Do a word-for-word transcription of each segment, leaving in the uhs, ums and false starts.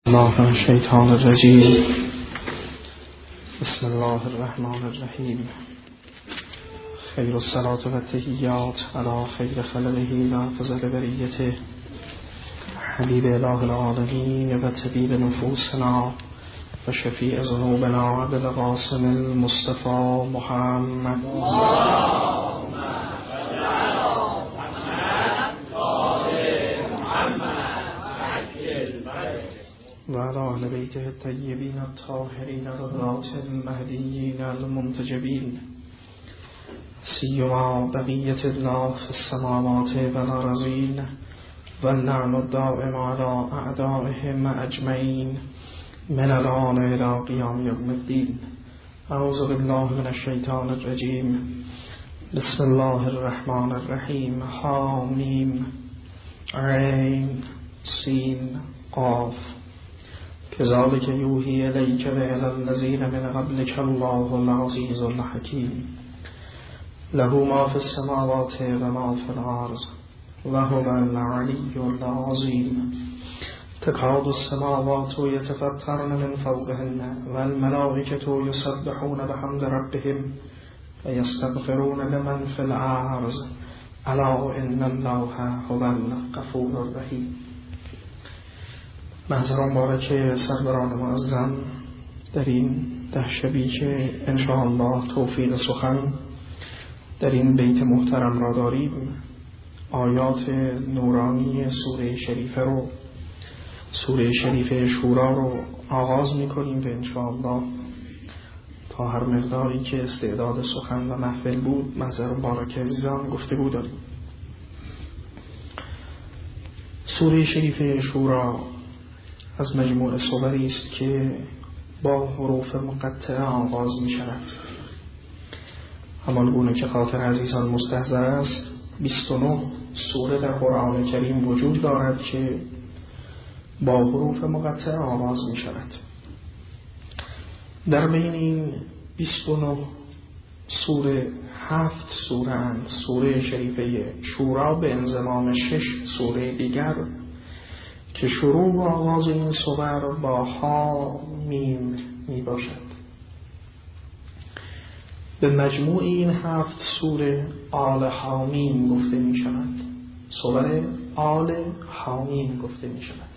الله الشیطان الرجیم. بسم الله الرحمن الرحیم. خیر الصلاة و التحیات علی خیر خلقه و افضل بریته حبیب اله العالمین و طبیب نفوسنا و شفیع ذنوبنا ابوالقاسم المصطفى محمد و علی اهل بیته الطیبین الطاهرین الرضاة المهدیین المنتجبین سیما بقیة الله فی السماوات و الارضین واللعن الدائم علی اعدائهم اجمعین من الآن الی قیام یوم الدین. اعوذ بالله من الشیطان الرجیم. بسم الله الرحمن الرحیم. حامیم عین سین قاف. كذلك يوحي إليك وإلى الذين من قبلك الله العزيز الحكيم له ما في السماوات وما في الأرض وهو العلي العظيم. تكاد السماوات يتفطرن من فوقهن والملائكة يسبحون بحمد ربهم ويستغفرون لمن في الأرض ألا إن الله هو الغفور الرحيم. محضر مبارک سروران معظم، در این ده شبی که انشاءالله توفیق سخن در این بیت محترم را داریم، آیات نورانی سوره شریفه رو سوره شریفه شورا رو آغاز میکنیم و انشاءالله تا هر مقداری که استعداد سخن و محفل بود محضر مبارک عزیزان گفتگو داریم. سوره شریفه شورا از مجموع سوری است که با حروف مقطعه آغاز می شود. همان گونه که خاطر عزیزان مستحضر است، بیست و نه سوره در قرآن کریم وجود دارد که با حروف مقطعه آغاز می شود. در بین این بیست و نه سوره هفت سوره اند. سوره شریفه شورا به انضمام شش سوره دیگر که شروع و آغاز این سور با ها میم می باشد. به مجموع این هفت سوره آل حامیم گفته می شود. سور آل حامیم گفته می شود.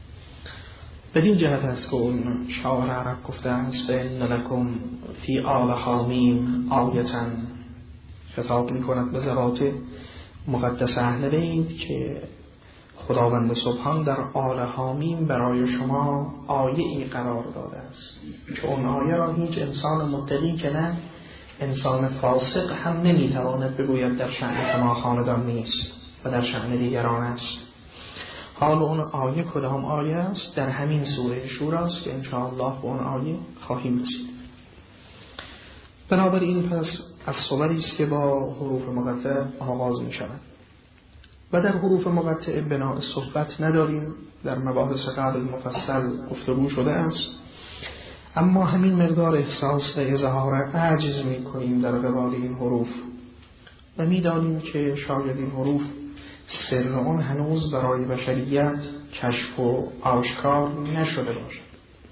بدین جهت است که اون شاعر عرب گفته است ان لکم فی آل حامیم آیتا، خطاب می کند به ذات مقدس اهل بیت که خداوند سبحان در آل حامیم برای شما آیه ای قرار داده است که اون آیه را هیچ انسان متقی که نه انسان فاسق هم نمیتواند بگوید در شأن شما خاندان نیست و در شأن دیگران است. حال اون آیه کدام آیه است؟ در همین سوره شوراست که انشاءالله به اون آیه خواهیم رسید. بنابراین پس از سوری است که با حروف مقطعه آغاز می شود و در حروف مقطعه بنا صحبت نداریم. در مباحث قبل مفصل گفتگو شده است، اما همین مقدار احساس و اظهار عجز می کنیم در قبال این حروف و می دانیم که شاید این حروف سر آن هنوز برای بشریت کشف و آشکار نشده باشد،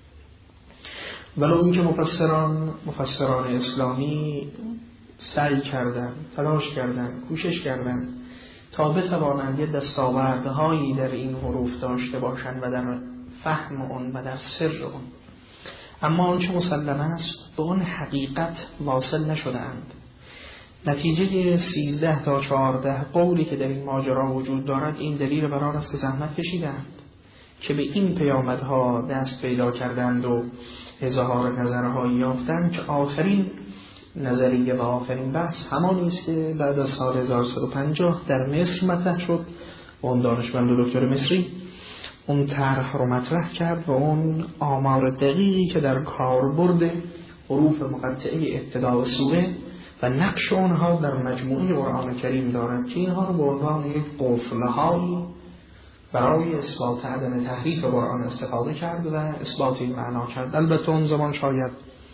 ولو اینکه مفسران مفسران اسلامی سعی کردند، تلاش کردند، کوشش کردند تا بتوانند یه دستاوردهایی در این حروف داشته باشند و در فهم اون و در سر اون، اما آنچه مسلم است به اون حقیقت واصل نشدند. نتیجه سیزده تا چهارده قولی که در این ماجرا وجود دارد این دلیل بر آن است که زحمت کشیدند که به این پیامدها دست پیدا کردند و اظهار نظرهایی یافتند که آخرین نظریه و آخرین بحث همانی است که بعد از سال هزار و سیصد و پنجاه در مصر مطرح شد و اون دانشمند و دکتر مصری اون طرح رو مطرح کرد و اون آمار دقیقی که در کاربرد حروف مقطعه ابتداء سوره و نقش اونها در مجموعه قرآن کریم دارد که اینها رو به عنوان یک قفلهایی برای اثبات عدم تحریف قرآن استفاده کرد و اثبات این معنا کرد. البته اون زمان شاید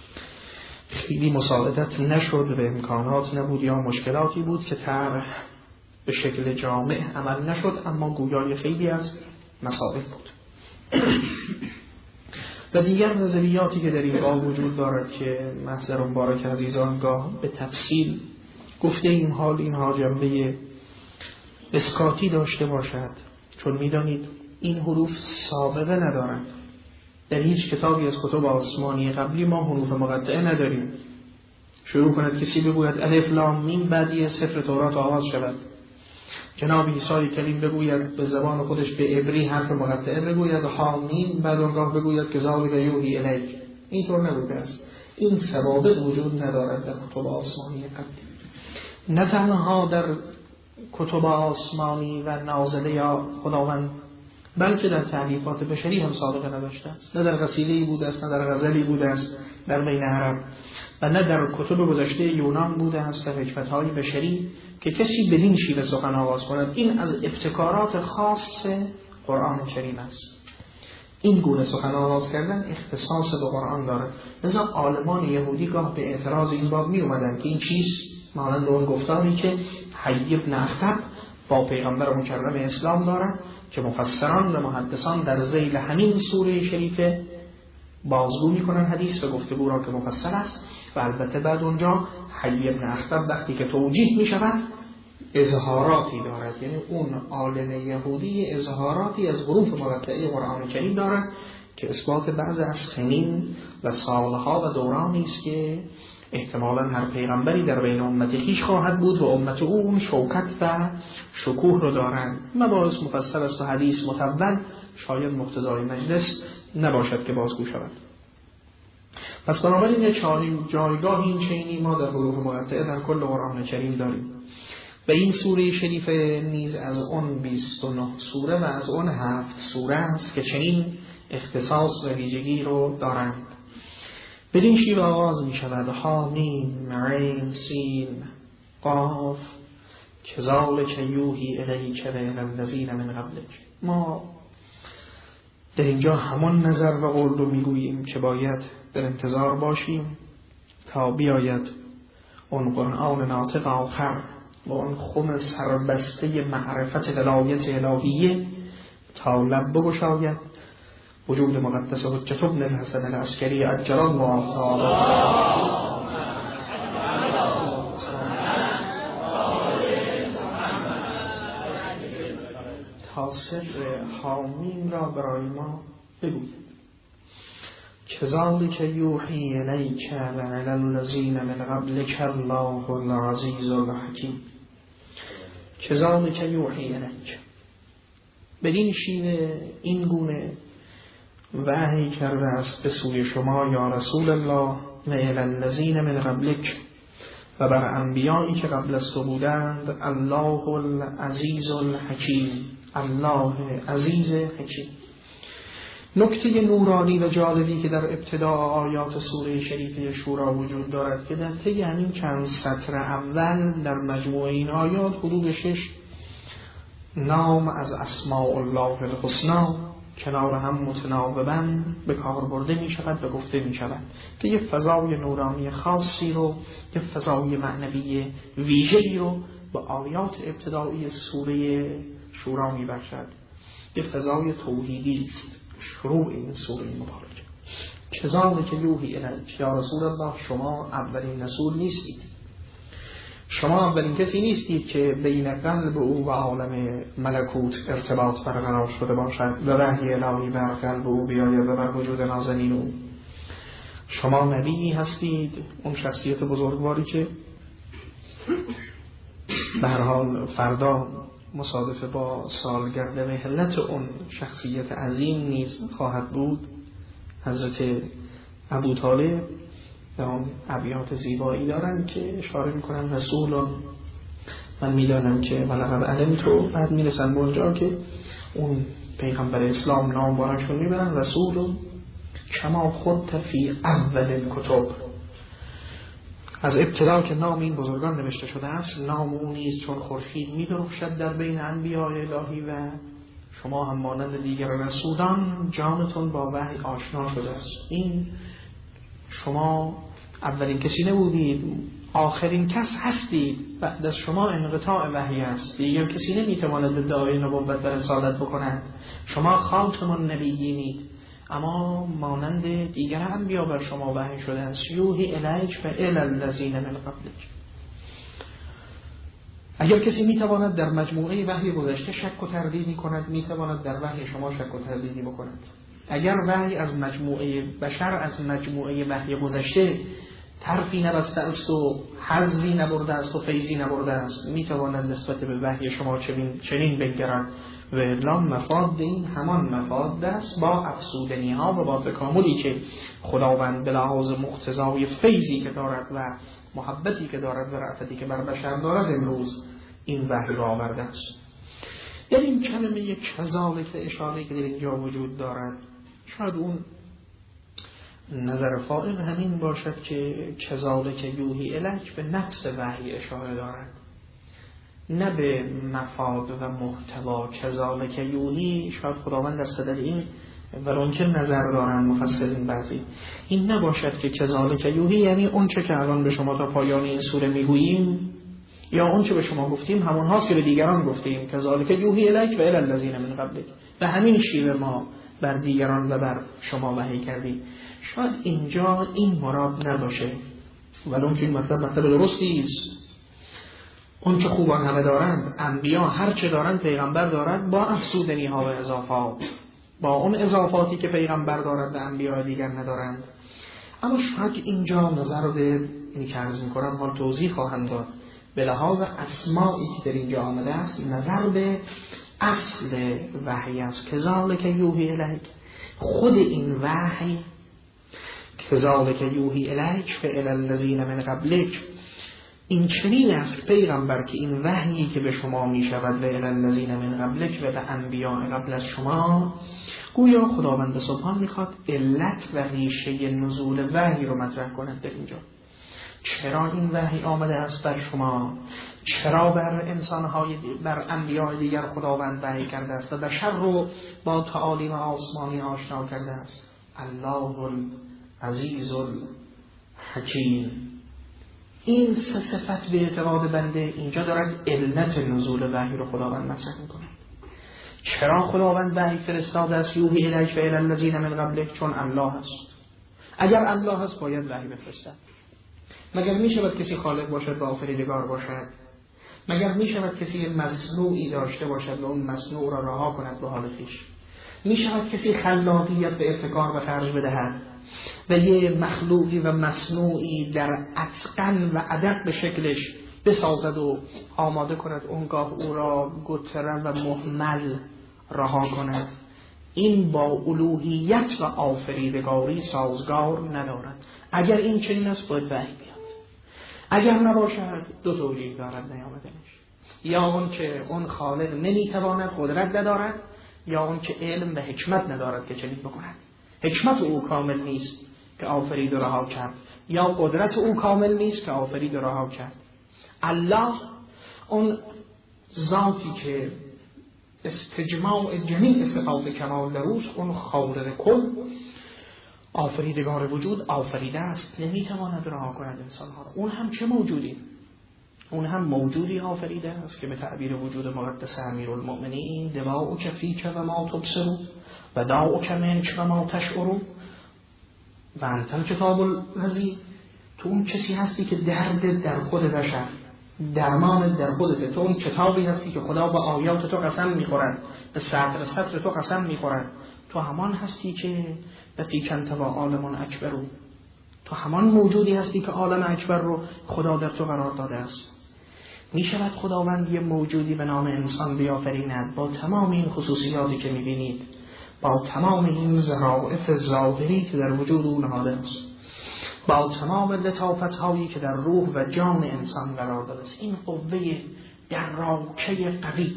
خیلی مساعدت نشد و امکانات نبود یا مشکلاتی بود که طرح به شکل جامع عمل نشد، اما گویای خیلی از مسائل بود. و دیگر نظریاتی که در این باب وجود دارد که محضر مبارک عزیزان گاه به تفصیل گفته این حال اینها جنبه اسکاتی داشته باشد، چون میدانید این حروف سابقه ندارند. در هیچ کتابی از کتب آسمانی قبلی ما حروف مقطعه نداریم. شروع کند کسی بگوید الف لام میم، بعدی سفر تورات آغاز شود، جناب عیسی کریم بگوید به زبان خودش به عبری حرف مقطعه بگوید حامیم، بعد اونگاه بگوید که ذالک یوحی الیک. اینطور نبوده است. این سوابق وجود ندارد در کتب آسمانی قبلی. نه تنها در کتب آسمانی و نازله یا خداوند، بلکه در تألیفات بشری هم سابقه نداشته است. نه در قصیده‌ای بوده است، نه در غزلی بوده است در بین عرب، و نه در کتب گذشته یونان بوده است، در حکمت‌های بشری که کسی بدین شیوه سخن آغاز کند. این از ابتکارات خاص قرآن کریم است. این گونه سخن آغاز کردن اختصاص به قرآن دارد. لذا عالمان یهودی گاه به اعتراض این باب می اومدن که این چیست، مانند اون گفتاری که حی بن اخطب با پیغمبر مکرم اسلام دارد که مفسران و محدثان در ذیل همین سوره شریفه بازگو میکنن حدیث و گفتگو را که مفصل است. و البته بعد اونجا حی بن اخطب وقتی که توجیه می شود اظهاراتی دارد، یعنی اون عالم یهودی اظهاراتی از حروف مقطعه قرآن کریم دارد که اثبات بعض از سنین و سالها و دورانی است که احتمالاً هر پیغمبری در بین امت خویش خواهد بود و امت او اون شوکت و شکوه رو دارند. مباحث مفصل است و حدیث مطول، شاید مقتضای مجلس نباشد که بازگو شود. پس بنابراین یک جایگاه این چینی ما در حروف مقطعه در کل قرآن کریم داریم و این سوره شریفه نیز از اون بیست و نه سوره و از اون هفت سوره است که چنین اختصاص و ویژگی رو دارند. بدین شیوه آغاز می شود حامیم عین سین قاف کذالک یوحی الیک و الی الذین من قبلک. ما در اینجا همان نظر و قول رو میگوییم که باید در انتظار باشیم تا بیاید اون قرآن ناطق آخر و اون خم سربسته معرفت ولایت الهیه تا لب بگشاید. وجود مقدس حجت ابن الحسن العسکری عجل الله تعالی تا سر حامیم را برای ما بگوید. کذالک یوحی الیک و الی الذین من قبلک الله العزیز الحکیم. کذالک یوحی الیک، بدین شیوه این گونه وحی کرده است به سوی شما یا رسول الله و الی الذین من قبلک، و بر انبیایی که قبل از تو بودند، الله العزیز الحکیم، الله عزیز حکیم. نکته نورانی و جالبی که در ابتداء آیات سوره شریفه شورا وجود دارد که در طی همین چند سطر اول در مجموع این آیات حدود شش نام از اسماء الله الحسنا کنار هم متناوباً به کار برده می شود و گفته می شود که یک فضای نورانی خاصی رو، یک فضای معنوی ویژه‌ای رو به آیات ابتدایی سوره شورا می بخشد. یک فضای توحیدی است شروع این سوره مبارک. کذالک یوحی الیک، یا رسول الله شما اولین رسول نیستید، شما اولین کسی نیستید که بین قلب او و عالم ملکوت ارتباط برقرار شده باشد و وحی الهی بر قلب او بیاید و بر وجود نازنین او. شما نبی هستید، اون شخصیت بزرگواری که به هر حال فردا مصادفه با سالگرد مهلت اون شخصیت عظیم نیز خواهد بود. حضرت ابو طالب در اون ابیات زیبایی دارن که اشاره میکنن رسول، من میدانم که ولقد علمتو، بعد میرسن به اونجا که اون پیغمبر اسلام نام بارشون میبرن رسول کما خودت فی اول کتب. از ابتدا که نام این بزرگان نوشته شده است، نام او نیز چون خورشید می‌درخشد در بین انبیاء الهی و شما هم مانند دیگر رسولان جانتون با وحی آشنا شده است. این شما اولین کسی نبودید، آخرین کس هستید، بعد از شما انقطاع وحی است، دیگر کسی نمیتواند ادعای نبوت و رسالت بکند. شما خاتم النبیینید اما مانند دیگر انبیا بر شما وحی شده است. یوحی الیک و الی الذین من قبلک. اگر کسی میتواند در مجموعه وحی گذشته شک و تردیدی کند، میتواند در وحی شما شک و تردیدی بکند. اگر وحی از مجموعه بشر از مجموعه وحی گذشته طرفی نبسته است و حظی نبرده است و فیضی نبرده است، میتواند نسبت به وحی شما چنین چنین بنگرد و الا مفاد این همان مفاد است با افسودنی ها و با تکاملی که خداوند به لحاظ مقتضای فیضی که دارد و محبتی که دارد و رأفتی که بر بشر دارد امروز این وحی را آورده است. یعنی این کلمه کذالک اشاره که در اینجا وجود دارد، شاید اون نظر فائق همین باشد که کذالک یوحی الیک به نفس وحی اشاره دارد، نه به مفاد و محتوا. کذالک یوحی شاید خداوند در صدد این ولون که نظر دارن مفسرین بعضی این نباشد که کذالک یوحی یعنی اون چه که الان به شما تا پایان این سوره میگوییم یا اون چه به شما گفتیم همون هاست که به دیگران گفتیم. کذالک یوحی الیک و الی الذین من قبلک، به همین شیوه ما بر دیگران و بر شما وحی کردیم. شاید اینجا این مراد نباشه، ولون که این مطلب مطلب درستی است. اون که خوبان همه دارند، انبیا هر چه دارند پیغمبر دارند با افسودنی ها و اضافات، با اون اضافاتی که پیغمبر دارد و انبیا دیگر ندارند. اما شاید اینجا نظر به اینی که عرض میکنم حال توضیح خواهم داد، به لحاظ اسمایی که در اینجا آمده است نظر به اصل وحی است. کذالک یوحی الیک، خود این وحی کذالک یوحی الیک و الی الذین من قبلک، این چنین است پیغمبر که این وحیی که به شما می شود و الی الذین من قبلک و به انبیاء قبل از شما، گویا خداوند سبحان میخواد علت و ریشه نزول وحی رو مطرح کنند در اینجا. چرا این وحی آمده است بر شما؟ چرا بر انسانهای بر انبیاء دیگر خداوند وحی کرده است و بشر رو با تعالیم آسمانی آشنا کرده است؟ الله العزیز الحکیم. این سه صفت به اعتقاد بنده اینجا دارد علت نزول وحی رو خداوند مطرح میکنه. چرا خداوند وحی فرستاده است یوحی الیک و الی الذین من قبلک؟ چون الله است. اگر الله است باید وحی بفرستد. مگر می شود کسی خالق باشد و آفریدگار باشد؟ مگر می شود کسی مصنوعی داشته باشد و اون مصنوع را رها کند به حال خویش؟ می شود کسی خلاقیت به ابتکار و خرج بدهد و یه مخلوقی و مصنوعی در اتقن و ادق به شکلش بسازد و آماده کند، اونگاه او را گترن و مهمل رها کند؟ این با الوهیت و آفریدگاری سازگار ندارد. اگر این چنین است باید وحی بیاد. اگر نباشد دو توجیه دارد نیامدنش، یا اون که اون خالق نمیتواند، قدرت ندارد، یا اون که علم و حکمت ندارد که چنین بکند. حکمت او کامل نیست که آفرید و رها کرد، یا قدرت او کامل نیست که آفرید و رها کرد. الله اون ذاتی که استجماع جمیع صفات کمال دروست، اون خالق کل آفریدگار وجود آفریده است، نمیتواند رها کند انسانها را. اون هم چه موجودی؟ اون هم موجودی آفریده است که به تعبیر وجود مقدس امیرالمؤمنین دواؤک فیک و ما تبصرو و داؤک منک و ما تشعرو و انت الکتاب الذی، تو اون کسی هستی که درد در خود بشر، درمان در خودت. تو اون کتابی هستی که خدا با آیات تو قسم میخورد، به سطر سطر تو قسم میخورد. تو همان هستی که بفیکنت و عالم اکبرو، تو همان موجودی هستی که عالم اکبر رو خدا در تو قرار داده است. می شود خداوند یه موجودی به نام انسان بیافریند با تمام این خصوصیاتی که می بینید، با تمام این ظرافت ظاهری که در وجود او نهاده است، با تمام لطافت هایی که در روح و جان انسان قرار داده است. این قوه دراکه قوی،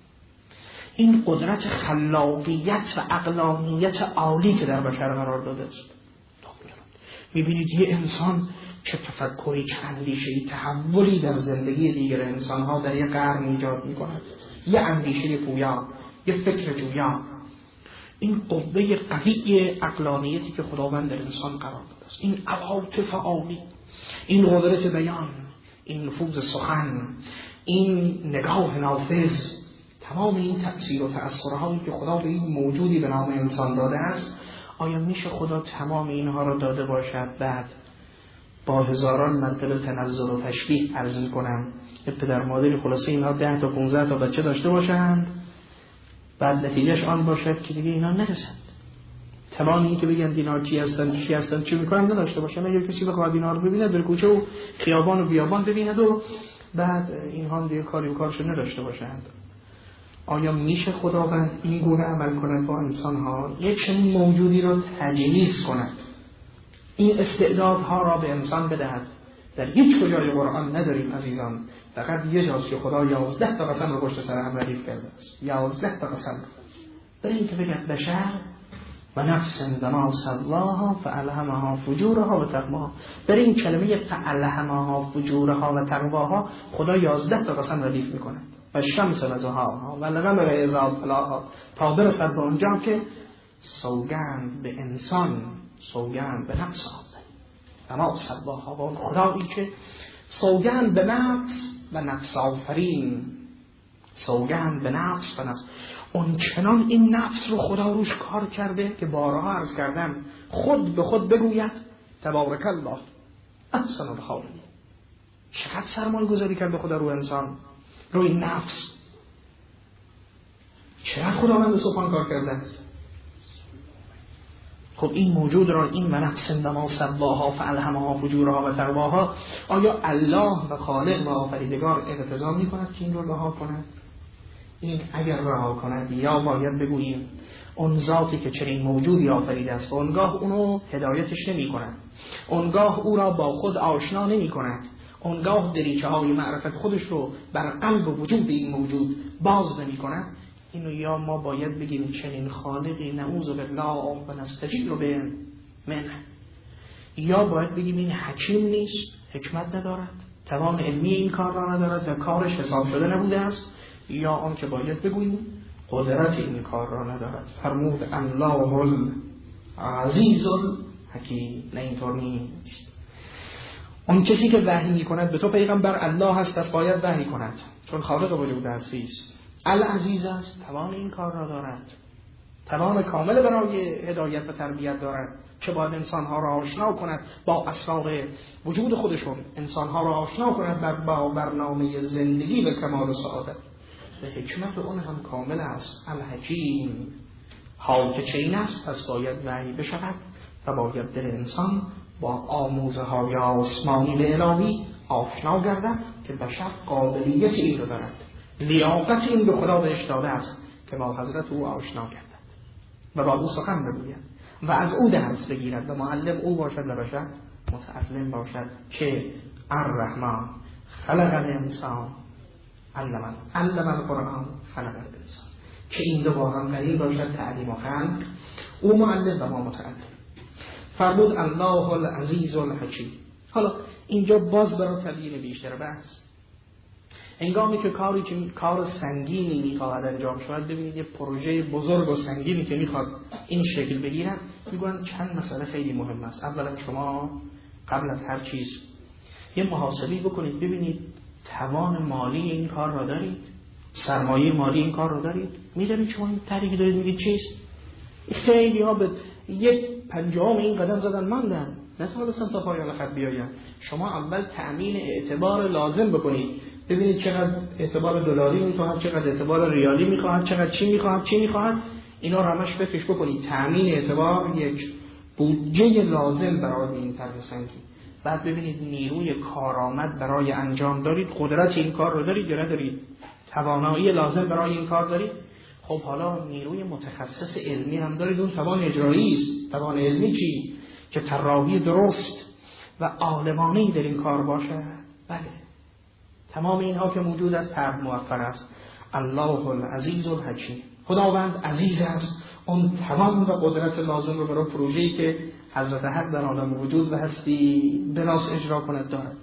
این قدرت خلاقیت و عقلانیت عالی که در بشر قرار داده است. میبینید یه انسان چه تفکری، چه اندیشه‌ای، تحولی در زندگی دیگر انسانها در یک قرن ایجاد میکند. یه اندیشه پویا، یه فکر جویا. این قوه قوی عقلانیتی که خداوند در انسان قرار داده است، این عواطف عالی، این قدرت بیان، این نفوذ سخن، این نگاه نافذ، تمام این تأثیر و تأثیرهایی که خدا به این موجودی به نام انسان داده است، آیا میشه خدا تمام اینها را داده باشد بعد با هزاران مرتبه تنزل و تشبیه عرض کنم که پدر مادری خلاصه اینها ده تا پانزده تا بچه داشته باشند بعد نتیجهش آن باشد که دیگه اینا نرسند؟ توان این که بگن اینا کی هستن چی هستن چی میکنن نداشته باشن. اگر کسی بخواد اینا رو ببینه در کوچه و خیابان و بیابان ببیند و بعد اینها دیگه کاری و کارشو نداشته باشند. آیا میشه خداوند این گونه عمل کند با انسان ها؟ یک چنین موجودی رو تجهیز کند، این استعدادها را به انسان بدهد؟ در هیچ کجای قرآن نداریم عزیزان. فقط یه جاست که خدا یازده تا قسم رو پشت سر هم ردیف کرده است. یازده تا قسم برای این که بگد بشر و نفس ما سواها فالهمها فجورها و تقواها. برای این کلمه فالهمها فجورها و تقواها خدا یازده تا قسم ردیف میکنه. و شمس و ضحاها و القمر اذا طلاها تا برسد به اونجا که سوگند به انسان، سوگند به نفس آفرین و ما سواها، و اون خدایی که سوگند به نفس و نفس آفرین، سوگند به نفس و نفس، اون چنان این نفس رو خدا روش کار کرده که بارها عرض کردم خود به خود بگوید تبارک الله احسن الخالقین. چقدر سرمایه گذاری کرده خدا رو انسان، رو این نفس، چقدر خداوند سبحان کار کرده است. خب این موجود را، این و نفس ما سواها فالهمها فجورها و تقواها، آیا الله و خالق و آفریدگار اقتضا می کند که این رو رها کند؟ این اگر رها کند یا باید بگوییم اون ذاتی که چنین موجودی آفریده است اونگاه اونو هدایتش نمی کند، اونگاه او را با خود آشنا نمی کند، اونگاه دریچه های معرفت خودش رو بر قلب و وجود این موجود باز نمی کند. اینو یا ما باید بگیم چنین خالقی نعوذ بالله و نستجیر به منه، یا باید بگیم این حکیم نیست، حکمت ندارد، توان علمی این کار را ندارد و کارش حساب شده نبوده است، یا آن که باید بگوییم قدرت این کار را ندارد. فرمود الله العزیز الحکیم. نه اینطور نیست. اون کسی که وحی می کند به تو پیغمبر الله هست، پس باید وحی کند چون خالق وجود هستی است. العزیز است، توان این کار را دارد، توان کامل برای هدایت و تربیت دارد که باید انسانها را آشنا کند با اسرار وجود خودشون، انسانها را آشنا کند با برنامه زندگی و کمال سعادت. به حکمت اون هم کامل است. الحکیم، حال که چین است پس باید وحی بشود و باید دل انسان با آموزه های آسمانی و الهی آشنا گردد که بشر قابلیت این رو دارد، لیاقت این به خدا بهش داده است که با حضرت او آشنا گردد و با او سخن بگوید و از او درس بگیرد و معلم او باشد و بشر متعلم باشد که الرحمن خلق الانسان علم علم القرآن خلق الانسان، که این دو با هم قرین باشد، تعلیم و خلق، او معلم و ما متعلم. فرمود الله العزیز الحکیم. حالا اینجا باز برای تبیین بیشتر بحث، انگامی که کاری که کار سنگینی میخواهد انجام شود، ببینید یه پروژه بزرگ و سنگینی که میخواد این شکل بگیرد، میگن چند مسئله خیلی مهم است. اولا شما قبل از هر چیز یه محاسبه بکنید، ببینید توان مالی این کار را دارید، سرمایه مالی این کار را دارید، میدونید شما این طریقی دارید میگید چیست؟ خیلی ها به یک پنجم این قدم زدن ماندن، نتوانستن تا پایان خط بیاین. شما اول تأمین اعتبار لازم بکنید، ببینید چقدر اعتبار دلاری میخواهد، چقدر اعتبار ریالی میخواهد، چقدر چی میخواهد چی میخواهد اینا رو همش فکرش بکنید. تأمین اعتبار یک بودجه لازم برای این طرح سنگی. بعد ببینید نیروی کارآمد برای انجام دارید، قدرت این کار رو دارید یا ندارید، توانایی لازم برای این کار دارید. خب حالا نیروی متخصص علمی هم دارید، اون توان اجرایی است. توان علمی چی؟ که طراحی درست و عالمانه‌ای در این کار باشه. بله، تمام اینها که موجود است طرح موفق است. الله العزیز الحکیم، خداوند عزیز است، اون توان و قدرت لازم رو برای پروژه‌ای که حضرت حق در عالم وجود و هستی بناس اجرا کند دارد.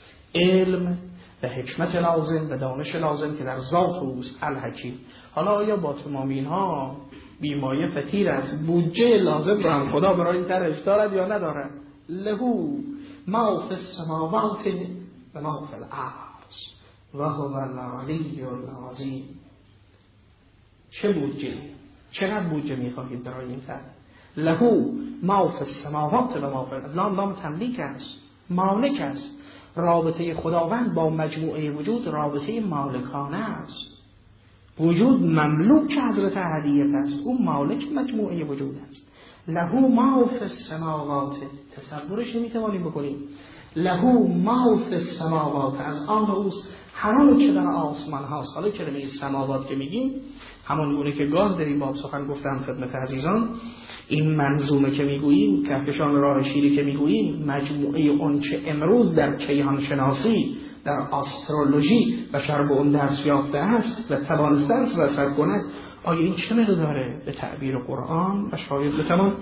علم و حکمت لازم و دانش لازم که در ذات اوست الحکیم. حالا آیا با تمام اینها بیمایه فتیر است، بودجه لازم را هم خدا برای این طرح دارد یا ندارد؟ لهو ما فی السماوات و ما فی الارض و هو العلی العظیم. چه بودجه، چقدر بودجه میخواهید برای این طرح؟ له ما فی السماوات و ما فی الارض. لام لام تملیک است، مالک است. رابطه خداوند با مجموعه وجود رابطه مالکانه است. وجود مملوک حضرت احدیت است، او مالک مجموعه وجود است. له ما فی السماوات، تصورش نمیتوانیم بکنیم. له ما فی السماوات، از آن اوست هر چه در آسمان هاست. حالا کلمه سماوات که میگیم همون گونه که گاه در این باب سخن گفتم خدمت عزیزان، این منظومه که میگوییم، کهکشان راه شیری که میگوییم، مجموعه اون چه امروز در کیهان شناسی، در آسترولوژی بشر به اون درس یافته است و توانسته است رسد کند، آیا این چه مقداره به تعبیر قرآن و شاید بتوان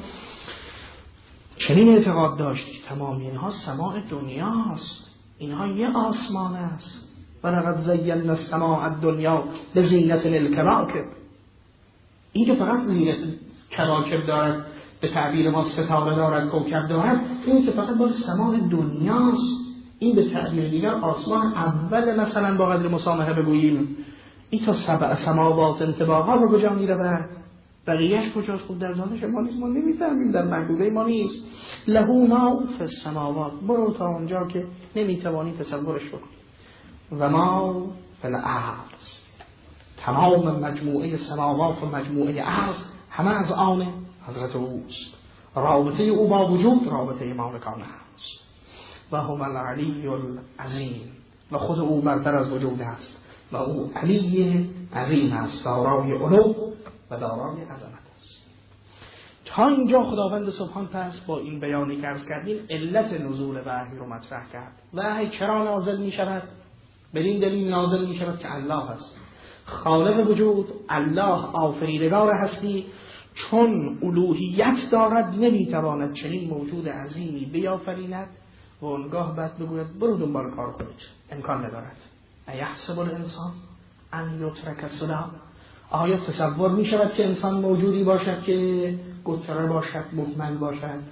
چنین اعتقاد داشت که تمام اینها سماع دنیاست، اینها یه آسمان است. ولقد زینا السماء الدنیا بزینة الکواکب. این که فقط زینت کواکب دارد، به تعبیر ما ستاره دارد، کوکب دارد، این که فقط با سماع دنیاست. این به تعبیر دیگر آسمان اول مثلا با قدر مسامحه بگوییم این تا سبع سماوات انطباقا رو کجا میرود، بقیهش کجاست؟ خود در دانش ما نیست، ما نمیفهمیم، در محدوده ما نیست. له ما فی السماوات، برو تا اونجا که نمیتوانی تصورش بکنی. و ما فی الارض، تمام مجموعه سماوات و مجموعه ارض همه از آن حضرت اوست. رابطه او با وجود رابطه مالکانه است. و هو العلی العظیم، و خود او برتر از وجود است و او علی عظیم است، دارای علو و دارای عظمت است. تا اینجا خداوند سبحان پس با این بیانی که عرض کردیم علت نزول وحی رو مطرح کرد. وحی چرا نازل می شود؟ بدین دلیل نازل می شود که الله است، خالق وجود، الله آفریدگار هستی، چون الوهیت دارد نمیتواند چنین موجود عظیمی بیافریند و اونگاه بعد بگوید برو دنبال کار کنید. امکان ندارد. ایحسب الانسان ان یترک سدی، آیا تصور می شود که انسان موجودی باشد که گستره باشد، مهمل باشد؟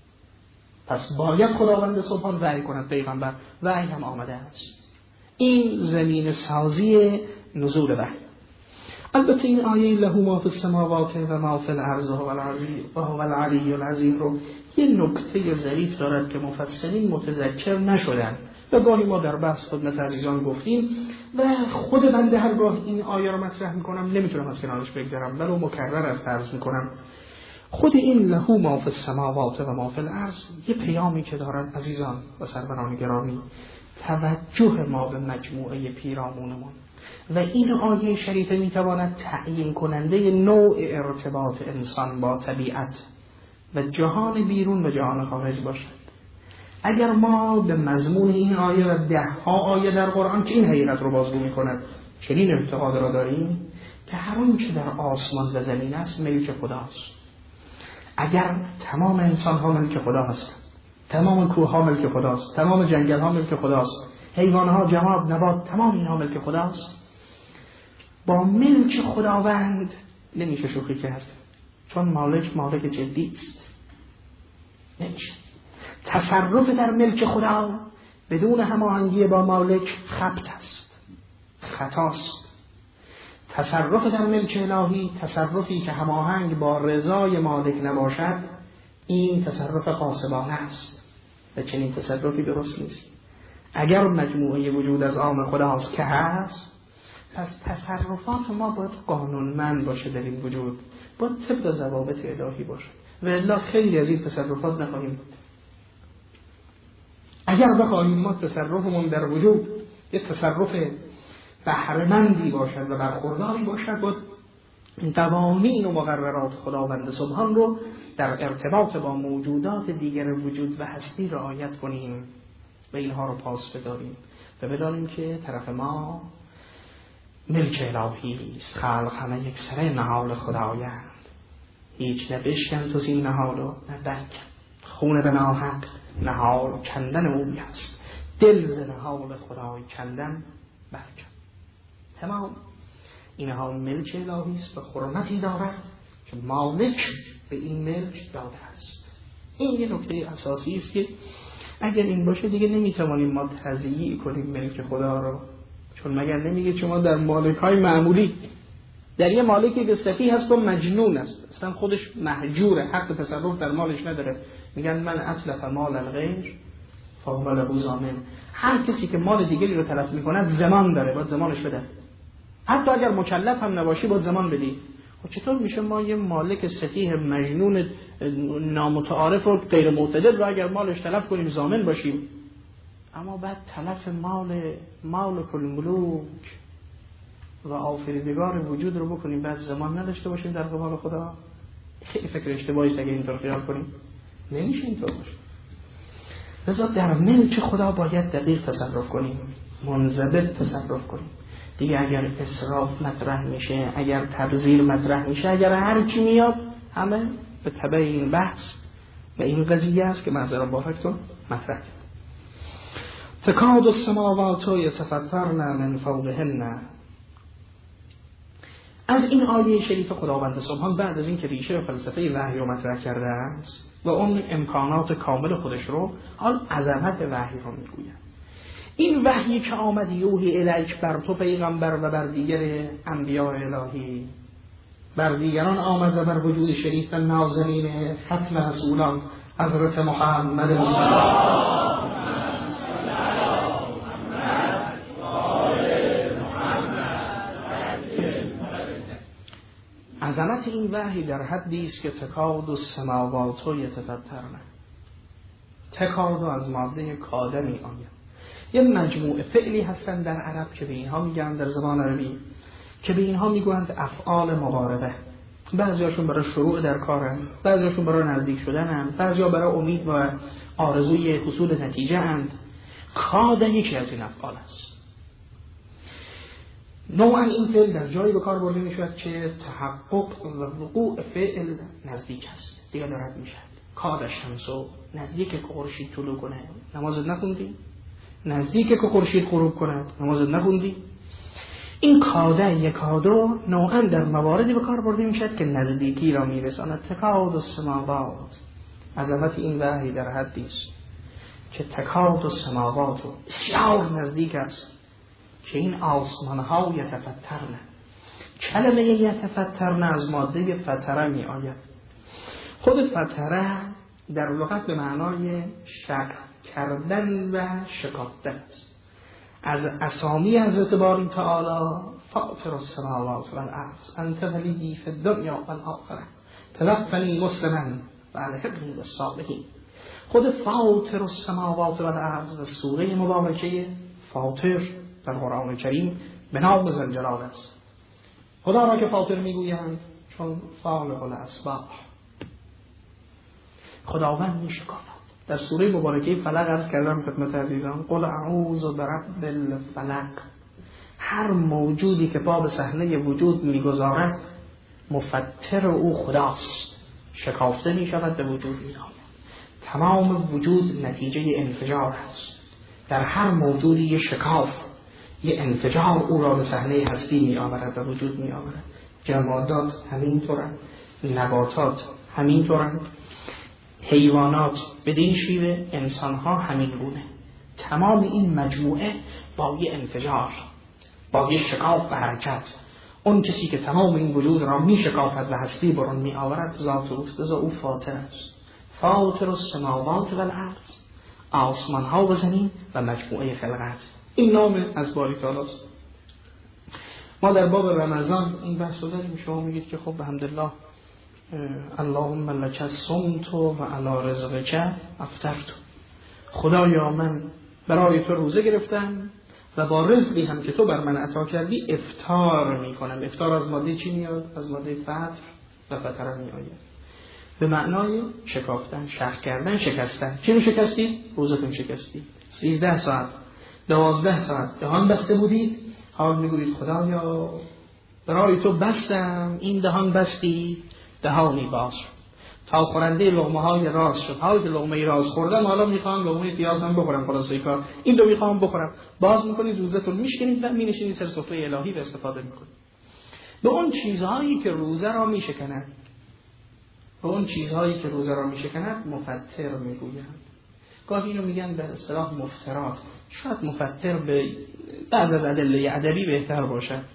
پس باید خداوند سبحان وحی کند پیغمبر، وحی هم آمده است. این زمین سازی نزول وحی. البته این آیه له ما فی السماوات و ما فی الارض و هو العلی العظیم رو یه نکته ظریف دارد که مفسرین متذکر نشدن و گاهی ما در بحث خدمت عزیزان گفتیم و خود بنده هرگاه این آیه رو مطرح میکنم نمیتونم از کنارش بگذرم، ولو مکرر از عرض میکنم. خود این له ما فی السماوات و ما فی الارض یه پیامی که دارد عزیزان و سروران گرامی، توجه ما به مجموعه پیرامونمون. و این آیه شریفه میتواند تعیین کننده نوع ارتباط انسان با طبیعت و جهان بیرون و جهان خارج باشد. اگر ما به مضمون این آیه و ده ها آیه در قرآن که این حقیقت رو بازگو میکند چنین اعتقاد را داریم که هر آنچه در آسمان و زمین است ملک خداست. اگر تمام انسان ها ملک خدا هستند، تمام کوه ها ملک خداست، تمام جنگل ها ملک خداست، حیوان ها، جماد، نبات، تمام اینها ملک خداست، با ملک خداوند نمیشه شوخی کرد، چون مالک مالک جدی است. نمیشه تصرف در ملک خدا بدون هماهنگی با مالک خبط است، خطاست. تصرف در ملک الهی، تصرفی که هماهنگ با رضای مالک نباشد، این تصرف غاصبانه است و چنین تصرفی درست نیست. اگر مجموعه وجود از آن خداست که هست، پس تصرفات ما باید قانونمند باشه در این وجود، باید طبق ضوابط الهی باشه و الا خیلی از این تصرفات نخواهیم بود. اگر بخواهیم ما تصرفمون در وجود یه تصرف بهره‌مندی باشد و برخورداری باشد، باید قوانین و مقررات خداوند سبحان رو در ارتباط با موجودات دیگر وجود و هستی رعایت کنیم و اینها رو پاس بداریم و بدانیم که طرف ما ملک الهی است. خلق همه یک سره نهال خدایند، هیچ نبشکن تو این نهال رو نبکن، خون به ناحق نهال کندن اوی است، دل ز نهال خدای کندن برکن. تمام اینها ملک الهی است و حرمتی دارد که مالک به این ملک داده است. این یه نکته اساسی است که اگر این باشه دیگه نمیتوانیم ما تضییع کنیم ملک خدا رو، چون مگر نمیگه شما در مالک‌های معمولی در یه مالکی که سفیه هست و مجنون است، اصلا خودش مهجوره، حق تصرف در مالش نداره. میگن من اتلف مال الغیر فهو له ضامن. هر کسی که مال دیگری رو تلف میکنه ضمان داره، باید ضمانش بده. حتی اگر مکلف هم نباشی باید ضمان بدی. خب چطور میشه ما یه مالک سفیه مجنون نامتعارف و غیر معتدل رو اگر مالش تلف کنیم ضامن باشیم؟ اما بعد تلف مال مالک الملوک و آفریدگار وجود رو بکنیم بعد ضمان نداشته باشیم در قبال خدا؟ خیلی فکر اشتباهی است اگه اینطور خیال کنیم. نمیشه اینطور باشه. لذا در ملک خدا باید دقیق تصرف کنیم، منضبط تصرف کنیم. دیگه اگر اسراف مطرح میشه، اگر تبذیر مطرح میشه، اگر هر چی میاد همه به تبع این بحث و این قضیه است که معذرت بارکتون مطرح. تکاد السماوات یتفطرن من فوقهن. از این آیه شریف خداوند سبحان بعد از این که ریشه فلسفه وحی رو مطرح کرده است و اون امکانات کامل خودش رو، حال عظمت وحی رو میگوید. این وحی که آمد یوحی الیک بر تو پیغمبر و بر دیگر انبیاء الهی، بر دیگران آمد و بر وجود شریف نازنین ختم رسولان حضرت محمد مصطفی. عظمت این وحی در حدی است که تکاد السماوات یتفطرن. تکاد از ماده کاده می آید. یه مجموعه فعلی هستن در عرب که به اینها میگن، در زبان عربی که به اینها میگویند افعال مقاربه. بعضیاشون برای شروع در کارن، بعضیاشون برای نزدیک شدنن، بعضیا برای امید و آرزوی حصول نتیجه اند. کاده یکی از این افعال است. نوعا این فعل در جایی به کار برده میشود که تحقق و وقوع فعل نزدیک است، دیگه دارد میشد. کاد الشمس، نزدیک که خورشید طلوع کنه، نمازت نخوندی؟ نزدیک که خورشید غروب کند، نمازت نخوندی؟ این کاده یکادو نوعا در مواردی به کار برده میشد که نزدیکی را میرساند. تکاد السماوات، عظمت این وحی در حدی است که تکاد السماوات بسیار نزدیک است که این آسمان ها یتفطرن. کلمه یتفطرن از ماده فتره می آید. خود فتره در لغت به معنای شق کردن و شکافتن است. از اسامی حضرت باری تعالی فاطر السماوات والارض انت ولی فی الدنیا والآخره توفنی مسلما و الحقنی بالصالحین. خود فاطر السماوات والارض و سوره مبارکه فاطر در قرآن کریم به نام ذوالجلال است. خدا را که فاطر میگویند چون خالق الاسباب، خداوند میشکافد. در سوره مبارکه فلق عرض کردم خدمت عزیزان، قل اعوذ برب الفلق. هر موجودی که پا به صحنه وجود میگذارد مفطر او خداست، شکافته میشود به وجود میآید. تمام وجود نتیجه انفجار است. در هر موجودی یه شکاف، یه انفجار او را به صحنه هستی می آورد و وجود می آورد. جمادات همین طورند، نباتات همین طورند، حیوانات بدین شیوه، انسانها همین گونه. تمام این مجموعه با یه انفجار، با یه شکاف و حرکت. اون کسی که تمام این وجود را می شکافد و هستی برون می آورد ذات اوست، او فاطر است. فاطر السماوات والارض، آسمان ها و زمین و مجموعه خلقت. این نام از باری تعالی است. ما در باب رمضان این بحث رو داریم. شما میگید که خب الحمدلله اللهم لک صمت و علی رزقک افطرت. خدایا من برای تو روزه گرفتم و با رزقی هم که تو بر من عطا کردی افطار میکنم. افطار از ماده چی میاد؟ از ماده فطر و فطر می آید، به معنای شکافتن، شق کردن، شکستن. چی رو شکستی؟ روزتون شکستی. سیزده ساعت، دوازده ساعت دهان بسته بودید، حال میگویید خدایا برای تو بستم، این دهان بستی، دهانی باز تا خورنده لقمه های راز شد. حالا که لقمه راز خوردم، حالا میخوام لقمه پیاز هم بخورم، خلاصه کار این رو میخوام بخورم. باز میکنید روزتون میشکنید و مینشینید سر سفره الهی و استفاده میکنید به اون چیزهایی که روزه را میشکند. به اون چیزهایی که روزه را میشکند مفطر میگویند. گاهی اینو میگن به اصطلاح مفترات. شاید مفطر به بعض از ادله ادبی بهتر باشد.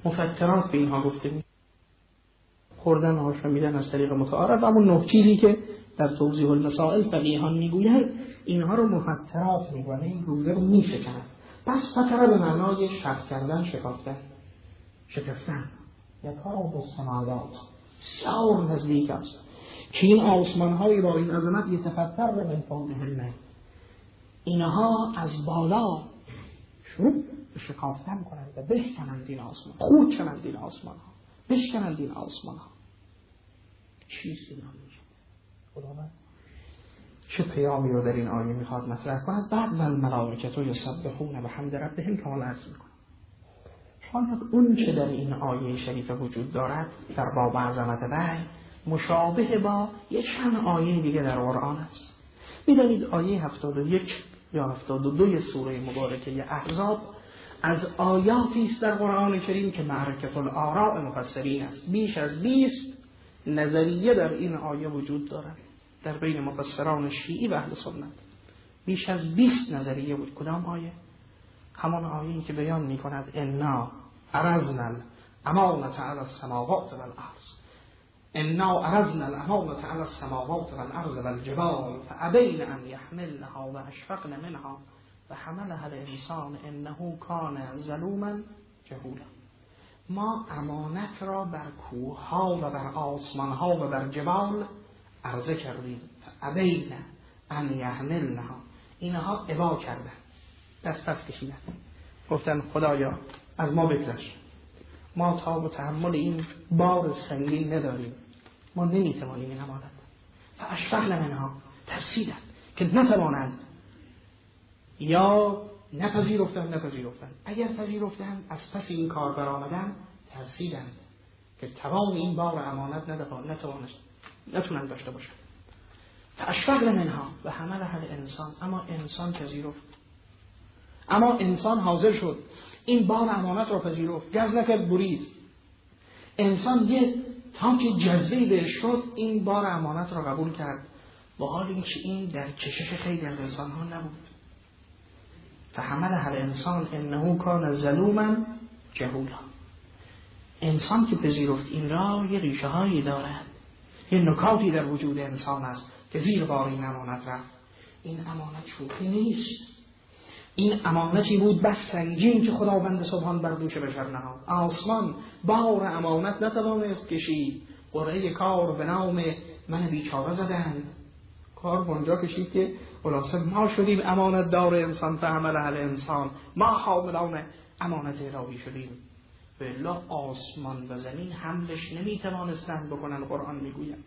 مفترات به اینها گفته می خوردن و شمیدن از طریق متعارف. اما نه چیزی که در توضیح المسائل فقیهان میگویند اینها رو مفترات میگویند، این روزه رو میشکنند. پس فتره به معنای شرط کردن، شکافتن، شکستن. یکاد السماوات، بسیار نزدیک است که این آسمان های با این عظمت یتفطر من فوقهن، اینها از بالا شروع به شکافتن کنند و بشکنند این آسمان، خورد کنند این آسمان ها، بشکنند این آسمان ها. چیست این آیه؟ خداوند چه پیامی رو در این آیه میخواد مطرح کند؟ بعد و الملائکه یسبحون بحمد ربهم که حالا عرض میکنم. شاید اون چه در این آیه شریفه وجود دارد در باب عظمت وحی مشابه با یک چند آیه دیگه در قرآن است. میدانید آیه هفتاد و یک یا هفتاد و دو سوره مبارکه احزاب از آیاتی است در قرآن کریم که معرکة الآراء مفسرین است. بیش از بیست نظریه در این آیه وجود دارد در بین مفسران شیعی و اهل سنت. بیش از بیست نظریه بود. کدام آیه؟ همان آیه‌ای که بیان می‌کند انا عرضنا الامانة علی السماوات والارض، انا عرضنا الامانة علی السماوات والارض والجبال فابین ان یحملنها واشفقن منها وحملها الانسان انه کان ظلوما جهولا. ما امانت را بر کوه‌ها و بر آسمان‌ها و بر جبال عرضه کردیم. فابین ان یحملنها، اینها ابا کردن، دست پس کشیدن، گفتن خدایا از ما بگذشت، ما تاب و تحمل این بار سنگین نداریم، ما نمیتوانیم این امانت. فاشفقن منها، ترسیدن که نتوانند، یا نپذیرفتن نپذیرفتن اگر پذیرفتن از پس این کار برآمدن ترسیدن که توان این بار امانت نتوانند نتونن داشته باشن. فاشفقن منها و حملها الانسان، اما انسان پذیرفت، اما انسان حاضر شد این بار امانت را پذیرفت، گز نکرد برید. انسان یه تا که جذبه بهش شد این بار امانت را قبول کرد، با حال اینکه این در کشش خیلی از انسان ها نبود. فحملها الانسان انه کان ظلوما جهولا. انسان که پذیرفت این را یه ریشه هایی دارد، یه نکاتی در وجود انسان است که زیر بار این امانت رفت. این امانت شوخی نیست، این امانتی بود بس سنگین که خداوند سبحان بر دوش بشر نهاد. آسمان بار امانت نتوانست کشید، قرعه کار به نام من بیچاره زدند، کار بونجا کشید که خلاصه ما شدیم امانت دار انسان، فحملها الانسان، ما حاملان امانت الهی شدیم. بالله آسمان و زمین حملش نمیتوانستند بکنن، قرآن میگوید.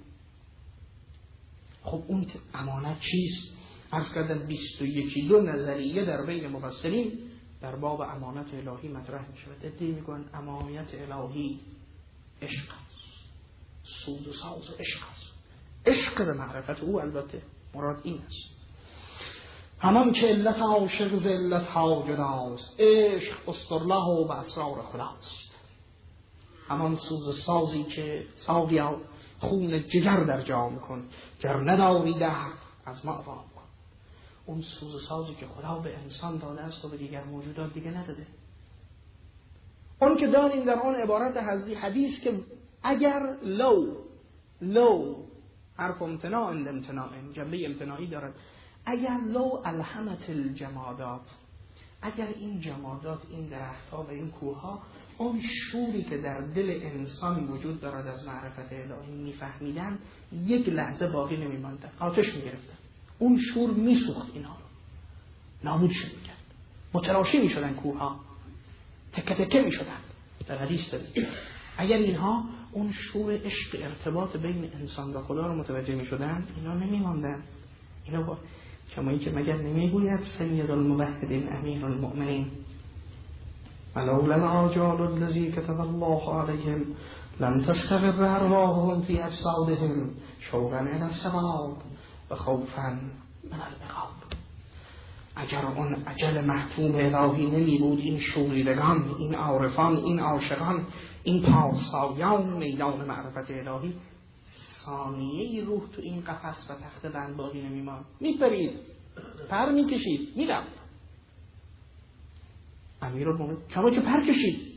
خب اون امانت چیست؟ عرض کردن بیست و یکی دو نظریه در بین مفسرین در باب امانت الهی مطرح می شود. ادعی می کنند امانت الهی عشق است، سود و ساز عشق است. عشق به معرفت او البته مراد این است. همان که علت عاشق ز علت ها جداست، عشق اسطرلاه و به اسرار خداست. همان سوز سازی که ساقیا خون جگر در جام کن، گر نداری درد از ما عوام کن. اون سوز سازی که خدا به انسان داده است و به دیگر موجودات دیگه نداده. اون که داریم در اون عبارت حدیث که اگر لو لو حرف امتناع اند امتناع جنبه امتناعی دارد، اگر لو الهمت الجمادات، اگر این جمادات، این درختها و این کوهها اون شوری که در دل انسان وجود دارد از معرفت الهی میفهمیدن، یک لحظه باقی نمیماندن، آتش میگرفتن، اون شور میسوخت اینها رو، نابودشون میکرد، متلاشی میشدن کوهها، تکه تکه میشدن. در حدیث دارید اگر اینها اون شور عشق ارتباط بین انسان و خدا رو متوجه میشدن، اینا نمیماندن. اینا با کمایی که مگر نمیگوید سید الموحدین امیر المؤمنین ولولا الآجال الذی کتب الله علیهم لم تستقر ارواحهم فی اجسادهم شوقا الی الثواب و خوفا من العقاب. اگر اون اجل محتوم الهی نمی بود، این شوریدگان، این عارفان، این عاشقان، این پارسایان میدان معرفت الهی، ثانیه روح تو این قفس و تخت بند باقی نمی‌ماند، میپرید، پر میکشید، میرفت. امیرالمومنین کما که پر کشید،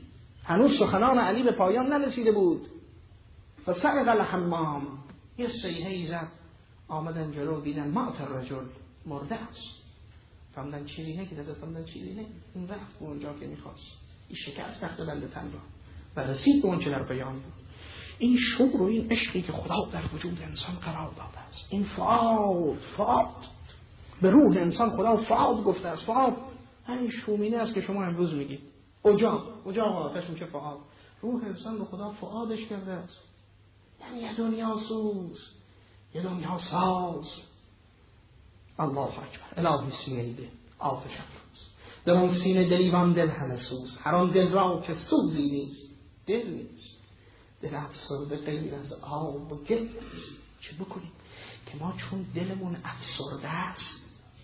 هنوز سخنان علی به پایان نرسیده بود. فسرق الحمام، یه صیحه‌ای زد، آمدن جلو دیدن مات الرجل، مرده است. فهمدن چیزی نگیده، فهمدن چیزی نگیده. این رفت به اونجا که میخواست، این شکست تخت بند تن را و رسید به اون چه در بیان بود. این شعور و این عشقی که خدا در وجود انسان قرار داده است، این فؤاد، فؤاد به روح انسان خدا فؤاد گفته است. فؤاد همین شومینه است که شما امروز میگید اجاق، اجاق آتش میشه فؤاد. روح انسان به خدا فؤادش کرده است، یعنی یه دنیا سوز، یه دنیا ساز. الله اکبر. الهی سینه ایده آتش افروز، در اون سینه دلیوان دل همه سوز، هر آن دل را که سوزی نیست، دل نیست، دل افسرده غیر از آب و گل نیست. چه بکنیم که ما چون دلمون افسرده است،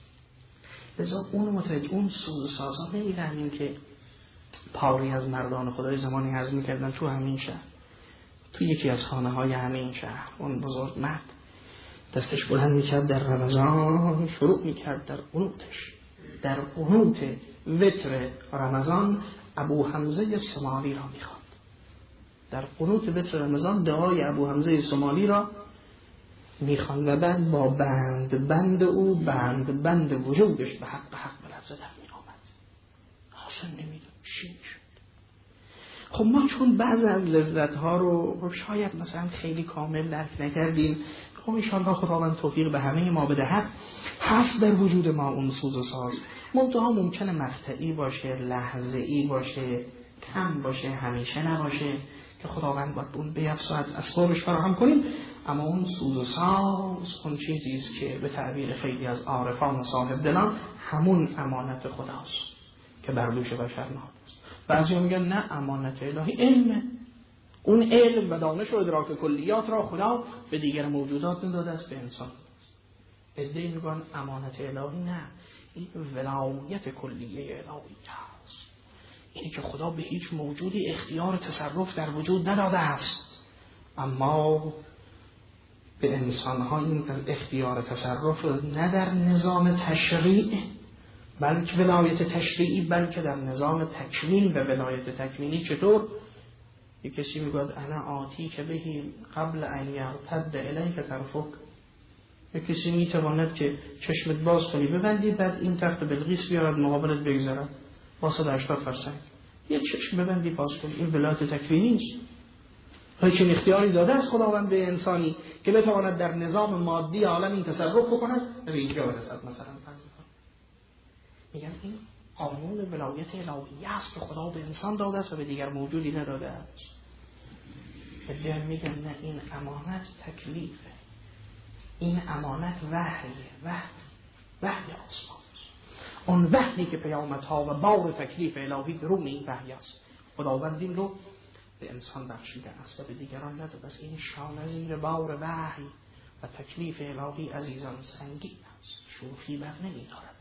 لذا اون متوجه اون سوز و سازا نمی‌فهمیم که پاری از مردان خدای زمانی هضم می‌کردن تو همین شهر، تو یکی از خانه‌های همین شهر. اون بزرگ مرد دستش بلند می‌کرد در رمضان، شروع می‌کرد در قنوتش، در قنوت وتر رمضان ابو حمزه سمالی را می‌خواند. در قنوت وتر رمضان دعای ابو حمزه سمالی را می‌خواند و بعد با بند بند او بند بند وجودش به حق به حق به لفظ در می‌آمد. اصلا نمی‌دونم چی می‌شد. خب ما چون بعض از لذت‌ها رو شاید مثلا خیلی کامل درک نکردیم، خب انشاءالله خداوند توفیق به همه ما بدهد. هست در وجود ما اون سوز و ساز، منتها ممکنه مقطعی باشه، لحظه‌ای باشه، کم باشه، همیشه نباشه که خداوند باید اون بیفزاید اسبابش فراهم کنیم. اما اون سوز و ساز اون چیزی است که به تعبیر خیلی از عارفان و صاحب دلان همون امانت خداست که بر دوش بشر نهاده است. بعضی میگن نه، امانت الهی علمه، اون علم و دانش و ادراک کلیات را خدا به دیگر موجودات نداده است، به انسان. عده‌ای میگن امانت الهی نه، این ولایت کلیه الهی است، اینی که خدا به هیچ موجودی اختیار تصرف در وجود نداده است، اما به انسان‌ها این اختیار تصرف نه در نظام تشریع بلکه ولایت تشریعی، بلکه در نظام تکوین و ولایت تکوینی. چطور؟ یک کسی میگوید انا آتی که بهی قبل ان یرتد الیک طرفک. یک کسی میتواند که چشمت باز کنی ببندی، بعد این تخت بلقیس بیارد مقابلت بگذارد با صد و هشتاد فرسنگ، یک چشم ببندی باز کنی. این ولایت تکوینی نیست. هیچ اختیاری داده است خداوند به انسانی که بتواند در نظام مادی عالمی تصرف بکند، به اینجا برسد. مثلا فرض میگن این قانون ولایت الهی است که خدا به انسان داده است و به دیگر موجودی نداده است. بعد میگن نه، این امانت تکلیفه، این امانت وحیه، وحی وحی آسمان است. اون وحی که پیامدها و بار تکلیف الهی درون این وحی است. خداوند این رو به انسان بخشیده است و به دیگران نداده است. این شانه زیر بار وحی و تکلیف الهی عزیزان سنگین است، شوخی بر نمیدارد.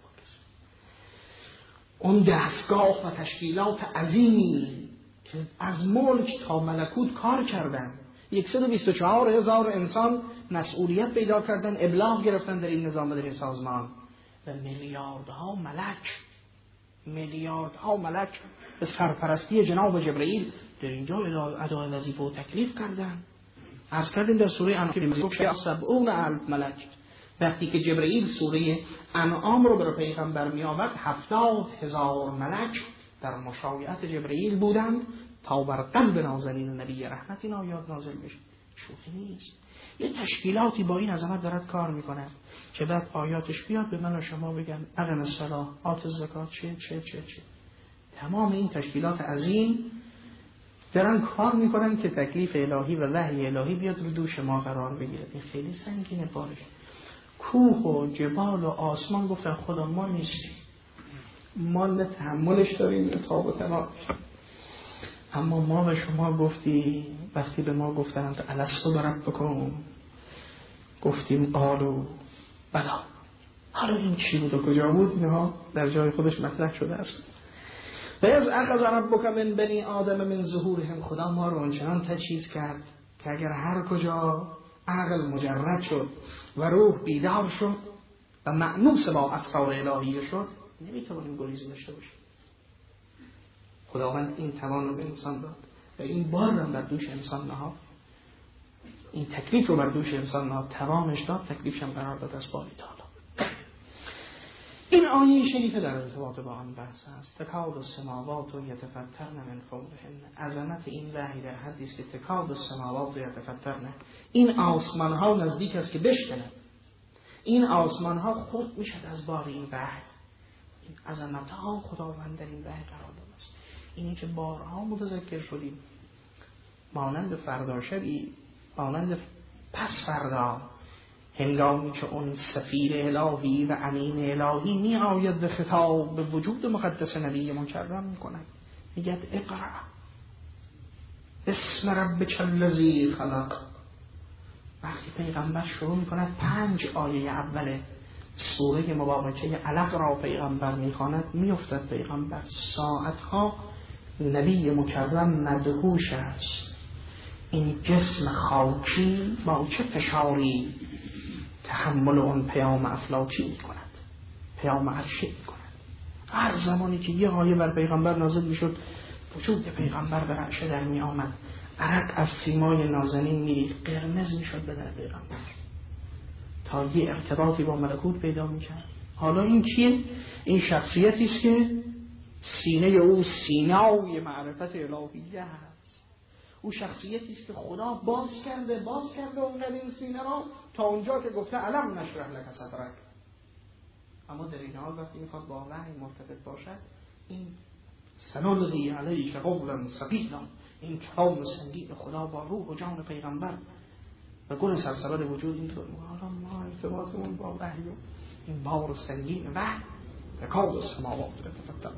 اون دستگاه و تشکیلات عظیمی که از ملک تا ملکوت کار کردن، صد و بیست و چهار هزار انسان مسئولیت پیدا کردن، ابلاغ گرفتن در این نظام و در این سازمان، و میلیاردها ملک میلیاردها ملک به سرپرستی جناب جبرئیل در اینجا ادای وظیفه و تکلیف کردن. عرض کردیم در سوره انعام که سبعون الف ملک، وقتی که جبرئیل سوره انعام رو بر پیغمبر می آورد، هفتاد هزار ملک در مشایعت جبرئیل بودند تا بر قلب نازنین نبی رحمت این آیات نازل بشه. شوخی نیست. یه تشکیلاتی با این عظمت دارد کار میکنه که بعد آیاتش بیاد به من و شما بگن اقم الصلاة، آت الزکات، چه چه چه چه. تمام این تشکیلات عظیم دارن کار میکنن که تکلیف الهی و وحی الهی بیاد رو دوش ما قرار بگیره. این خیلی سنگینه بارش. کوه و جبال و آسمان گفتن خدا ما نیستیم، ما نه تحملش داریم نه تاب و تمامش. اما ما به شما گفتی، وقتی به ما گفتند الستو بربکم، گفتیم قالوا بلا. حالا این چی بود و کجا بود؟ اینها در جای خودش مطرح شده است. و از اخذ ربک من بنی آدم من ظهورهم، خدا ما رو آنچنان تجهیز کرد که اگر هر کجا عقل مجرد شد و روح بیدار شد و مأنوس با اسرار الهی شد، نمیتونیم گریزی داشته باشیم. خداوند این توان رو به انسان داد و این بار رو بر دوش انسان نهاد، این تکلیف رو بر دوش انسان نهاد، توانش داد، تکلیفش هم قرار داد از باری تعالی. این آیه شریفه در ارتباط با آن بحث است. تکاد السماوات یتفطرن من فوقهن. عظمت این وحی در حدی است که تکاد السماوات یتفطرن، این آسمان ها نزدیک است که بشکنند، این آسمان ها خود میشد از بار این وحی. این عظمت ها خداوند در این وحی قرار داده است. اینی که بارها متذکر شدیم، مانند فردا شبی، مانند پس فردا، هنگامی که اون سفیر الهی و امین الهی می آید به خطاب به وجود مقدس نبی مکرم می کند، میگه اقرأ اسم ربک الذی خلق. وقتی پیغمبر شروع می کند پنج آیه اول سوره مبارکه علق را پیغمبر می خواند، می افتد پیغمبر ساعتها نبی مکرم مدهوش است. این جسم خاکی با چه فشاری تحمل اون پیام افلاکی می کند، پیام عرشی می کند. هر زمانی که یه آیه بر پیغمبر نازل می شد، وجود پیغمبر به رعشه در می آمد، عرق از سیمای نازنین می ریخت، قرمز می شد بدن پیغمبر تا یه ارتباطی با ملکوت پیدا می کرد. حالا این کیه؟ این شخصیتی است که سینه او سینای معرفت الهیه هست. او شخصیتی است که خدا باز کرده باز کرده اونقدر این سینه را تا اونجا که گفته علم نشرح لک صدرک. اما در این حال وقتی میخواد با وحی مرتبط باشد، این سنلقی علیک قولا ثقیلا، این کلام سنگین خدا با روح و جان پیغمبر و گل سلسله وجود اینطور حالا ما ارتباطمون با وحی و این بار سنگین وحی تکاد السماوات یتفطرن.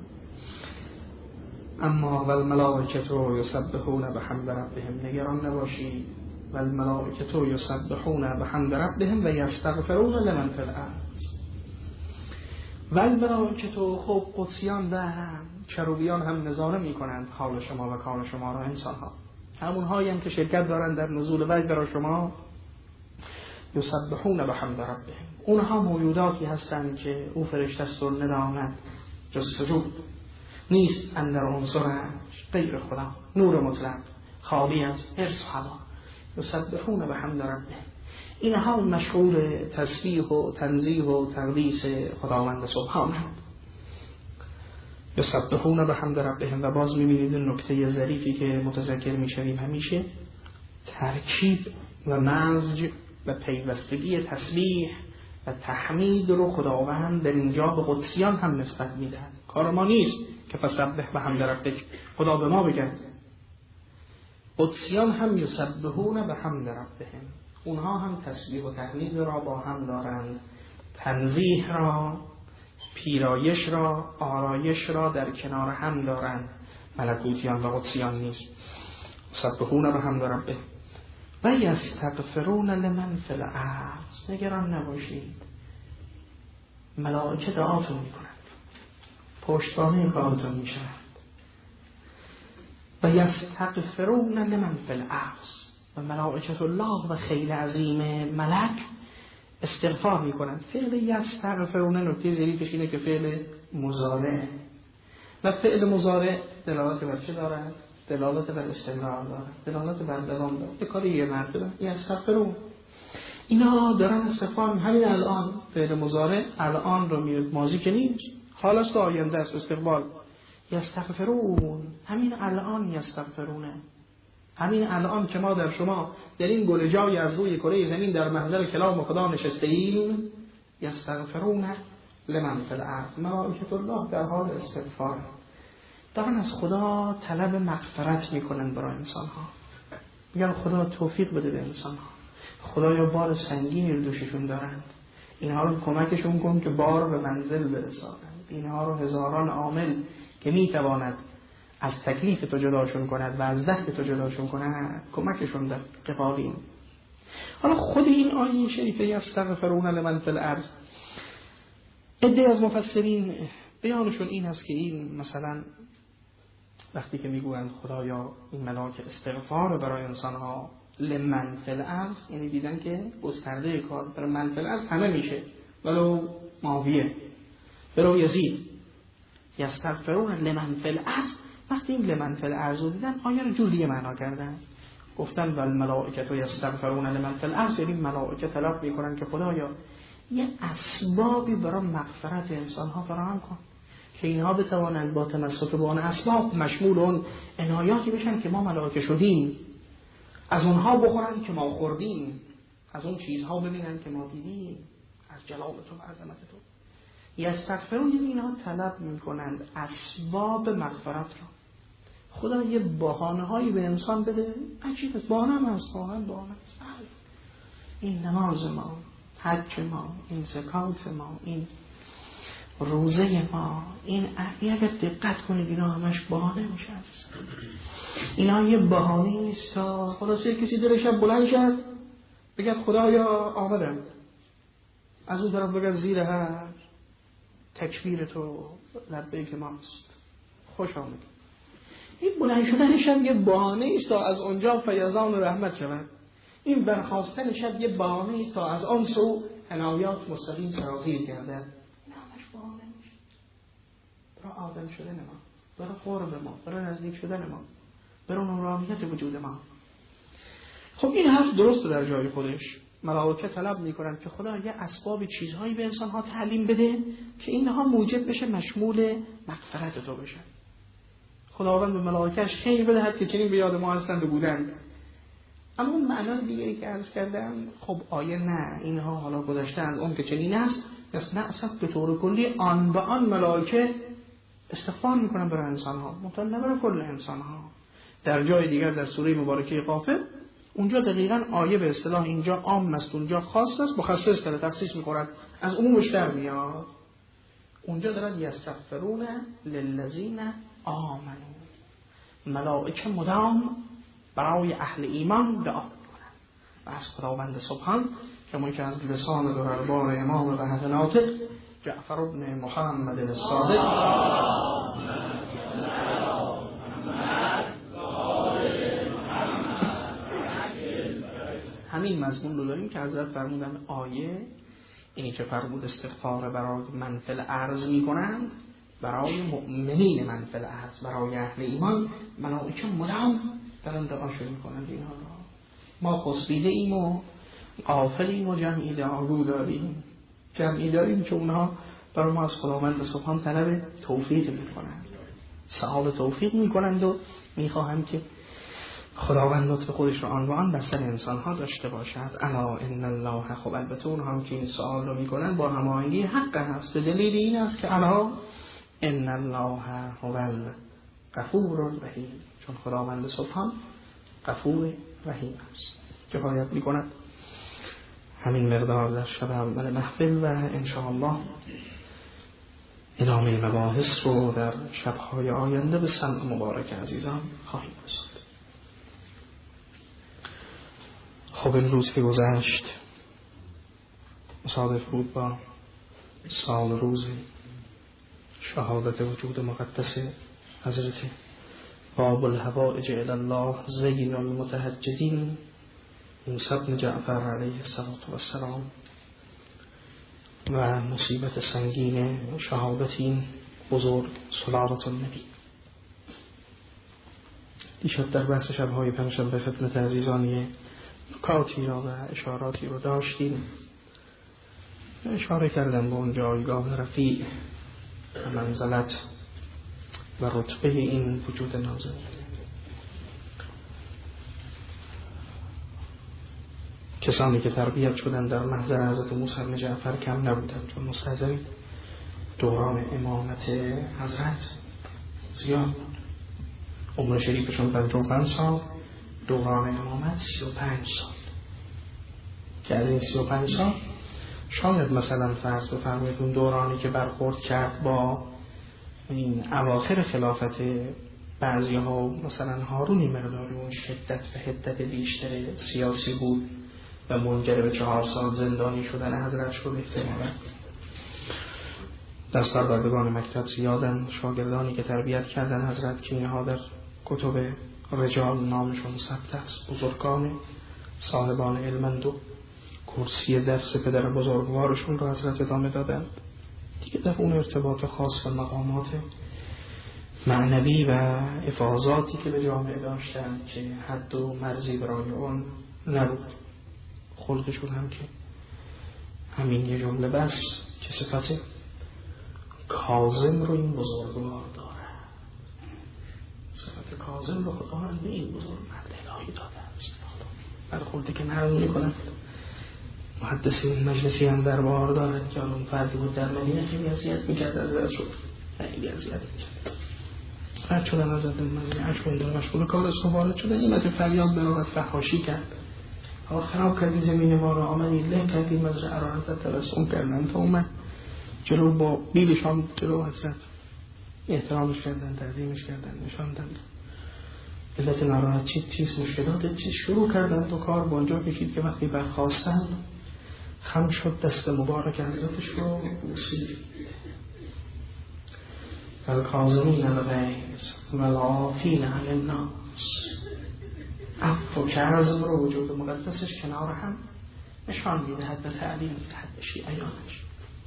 اما والملائکه یسبحون بحمد ربهم، نگران نباشید، والملائکه یسبحون بحمد ربهم و یستغفرون لمن فی الارض. والملائکه، خب قدسیان و کروبیان هم نظاره می کنند حال شما و کار شما را، انسان ها همون هایی هم که شرکت دارند در نزول وحی برای شما. یسبحون بحمد ربهم، اونها موجوداتی هستند که او فرشته است و نداند جز سجود نیست اندر عنصرش غیر خدا، نور مطلق خالی از حرص و هوا. یسبحون بحمد ربهم، اینها مشغول تسبیح و تنزیه و تقدیس خداوند سبحانه. یسبحون بحمد ربهم. و باز می‌بینید نکته ظریفی که متذکر می‌شویم همیشه، ترکیب و مزج و پیوستگی تسبیح و تحمید رو خداوند در اینجا به قدسیان هم نسبت میدهد. کار ما نیست که فسبح بحمد ربک، خدا به ما بگه. قدسیان هم یسبحون بحمد ربهم، اونها هم تسبیح و تحمید را با هم دارند، تنزیه را، پیرایش را، آرایش را در کنار هم دارند. ملکوتیان و قدسیان نیست. یسبحون بحمد ربهم و یستغفرون لمن فی الارض. نگران نباشید، ملائکه دعاتون میکنند، پشتوانه کارتون میشند. و یستغفرون لمن فی الارض، و ملائکه الله و خیل عظیم ملک استغفار میکنند. فعل یستغفرون نکته ظریفش اینه که فعل مضارع و فعل مضارع دلالت بر چه دارد؟ دلالت بر استمرار دارد، دلالت بر دوام دارد. به کاری یه مرتبه یستغفرون، اینا دارن استغفار. همین الان فعل مضارع الان رو میاد، ماضی که نیست، حال است آینده است، استقبال. یستغفرون، همین الان یستغفرونه، همین الان که ما در شما در این گل جای از روی کره زمین در محضر کلام خدا نشسته ایم، یستغفرون لمن فی الارض. ملائکه الله در حال استغفار دارن از خدا طلب مغفرت میکنن برای انسان ها. میگن خدا توفیق بده به انسان ها، خدایا بار سنگینی رو دوششون دارند، اینها رو کمکشون کن که بار به منزل برسانند. اینها رو هزاران عامل که میتواند از تکلیف تو جداشون کند و از دست تو جداشون کند، کمکشون در قبالین. حالا خود این آیه شریفه یستغفرون لمن فی الارض، عده از مفسرین بیانشون این هست که این مثلا وقتی که میگویند خدایا این ملائکه استغفار برای انسانها لمن فی الارض، یعنی دیدن که گسترده کار برای من فی الارض همه میشه، ولو معاویه ولو یزید. یستغفرون لمن فی الارض وقتی این لمن فی الارض دیدن آیه رو جور دیگه معنا کردن، گفتن و الملائکه یستغفرون لمن فی الارض، یعنی ملائکه طلب میکنن که خدایا یه اسبابی برای مغفرت انسان ها فراهم کن که اینها بتوانند با تمسک به آن اسباب مشمول اون عنایاتی بشن که ما ملائکه شدیم، از اونها بخورن که ما خوردیم، از اون چیزها ببینن که ما دیدیم از جلال تو و عظمت تو. یستغفرون یعنی اینها طلب میکنند اسباب مغفرت را. خدا یه بهانه هایی به انسان بده، عجیب است، بهانه هم هست، واقعا بهانه است. این نماز ما، حج ما، این زکات ما، این روزه ما، این اگر دقت کنید اینا همش بهانه میشه. اینا یه بهانه است تا خلاصه کسی دلش بلند شد بگه خدایا آمدم، از اون طرف بگه زیر هر تکبیر تو لبیک ماست، خوش آمد. این بلند شدنش هم یه بهانه است تا از اونجا فیضان رحمت شود. این برخاستنش هم یه بهانه است تا از آن سو عنایات مستقیم سرازیر گردد. نه همش بهانه میشه برای آدم شدن ما، برای قرب ما، برای نزدیک شدن ما، برای نورانیت وجود ما. خب این حرف درست در جای خودش. ملائکه طلب میکنن که خدا یه اسباب چیزهایی به انسان ها تعلیم بده که اینها موجب بشه مشمول مغفرت تو بشن. خداوند به ملائکه‌اش خیر بدهد که چنین به یاد ما هستند و بودند. اما اون معنای دیگری که عرض کردم، خب آیه نه اینها حالا گذشته از اون که چنین است، پس نه اصلا به طور کلی آن به آن ملائکه استغفار میکنن برای انسان ها، مطلع برای کل انسان ها. در جای دیگر در سوره مبارکه غافر اونجا دقیقاً آیه به اصطلاح اینجا عام است، اونجا خاص است، مخصص کرده، تخصیص می‌کند، از عمومش در میاد. اونجا دارد یستغفرون للذین آمنوا، ملائکه مدام برای اهل ایمان دعا می‌کنند و از خداوند سبحان کما که از لسان دربار امام و حق ناطق جعفر بن محمد الصادق همین مضمون رو داریم که حضرت فرمودن آیه اینی که فرمود استغفار برای من فی الارض میکنن، برای مؤمنین من فی الارض، برای اهل ایمان ملائکه مدام دارن دعاشو میکنن. اینها را ما خسبیده ایم و غافلیم و جمعی دعاگو داریم، جمعی داریم که اونها برای ما از خداوند سبحان طلب توفیق میکنن، سؤال توفیق میکنند و میخواهند که خداوند لطف خودش رو عنوان بر سر انسان ها داشته باشد. الا ان الله، خب البته اون هم که این سوال رو میکنن با هماهنگی حق هست، به دلیل این است که الا ان الله هو الغفور الرحیم، چون خداوند سبحان غفور رحیم است. کفایت میکند همین مقدار در شب اول محفل و ان شاء الله ادامه مباحث رو در شب‌های آینده به سمع مبارک عزیزان خواهیم رساند. خب امروز که گذشت مصادف بود با سال روز شهادت وجود مقدس حضرت باب الحوائج الی الله زین المتهجدین موسی بن جعفر علیه السلام و مصیبت سنگین شهادت این بزرگ سلالت النبی. دیشب در بحث شب‌های پنجشنبه خدمت عزیزانی نکاتی را و اشاراتی رو داشتیم، اشاره کردم به اون جایگاه رفیع و منزلت و رتبه این وجود نازل. کسانی که تربیت شدن در محضر حضرت موسی بن جعفر کم نبودند، چون مستحضر دوران امامت حضرت زیاد بود. عمر شریفشون پنجاه و پنج سال، دوران امامت سی و پنج سال، که از این سی و پنج سال شاید مثلا فرض بفرمایید اون دورانی که برخورد کرد با این اواخر خلافت بعضی ها، مثلا هارون مقداری اون شدت و حدت بیشتر سیاسی بود و منجر به چهار سال زندانی شدن حضرت شد. احتمالا دست بر بردگان مکتب زیادن، شاگردانی که تربیت کردن حضرت که اینها در کتب رجال نامشون ثبت است، بزرگان صاحبان علمند و کرسی درس پدر بزرگوارشون رو حضرت ادامه دادن. دیگه در اون ارتباط خاص و مقامات معنوی و افاضاتی که به جامعه داشتند که حد و مرزی برای اون نبود. خلقشون هم که همین یه جمله بس که صفت کاظم رو این بزرگوار داره. صفت کاظم رو خدا به این بزرگ مرد الهی داده است. برخورده که نرم میکنن محدثین مجلسی هم دربار دارن که اون فردی بود در مدینه خیلی اذیت میکرد، از رسول شد خیلی اذیت میکرد. بعد شدن از از مدینه اشکون داره مشغول کار است و وارد شدن این مجلس فریاد براغت فحاشی کرد. آقا خراب کردی زمین ما رو، آمدی له کردی مزرعه رو، حضرت ترسون کردن تا اومد جلو با بیلشان جلو حضرت احترامش کردن، تعظیمش کردن، نشاندن. علت ناراحت چیز چیز مشکلات چیز شروع کردن تو کار با اونجا کشید که وقتی برخواستن خم شد دست مبارک حضرتش رو بوسید. الکاظمین الغیظ والعافین عن الناس. عفو و کرظ رو وجود مقدسش کنار هم نشان میدهد به تعلیم میدهد به شیعیانش.